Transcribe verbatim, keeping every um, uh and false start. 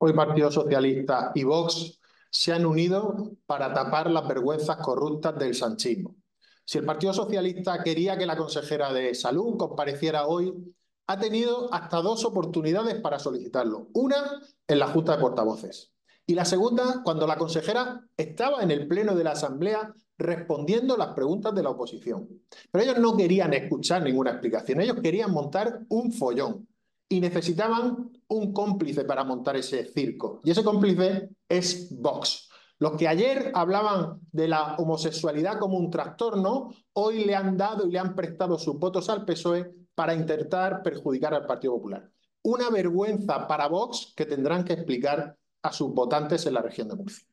Hoy Partido Socialista y Vox se han unido para tapar las vergüenzas corruptas del sanchismo. Si el Partido Socialista quería que la consejera de Salud compareciera hoy, ha tenido hasta dos oportunidades para solicitarlo. Una en la Junta de Portavoces y la segunda cuando la consejera estaba en el pleno de la Asamblea respondiendo las preguntas de la oposición. Pero ellos no querían escuchar ninguna explicación, ellos querían montar un follón. Y necesitaban un cómplice para montar ese circo. Y ese cómplice es Vox. Los que ayer hablaban de la homosexualidad como un trastorno, hoy le han dado y le han prestado sus votos al P S O E para intentar perjudicar al Partido Popular. Una vergüenza para Vox que tendrán que explicar a sus votantes en la región de Murcia.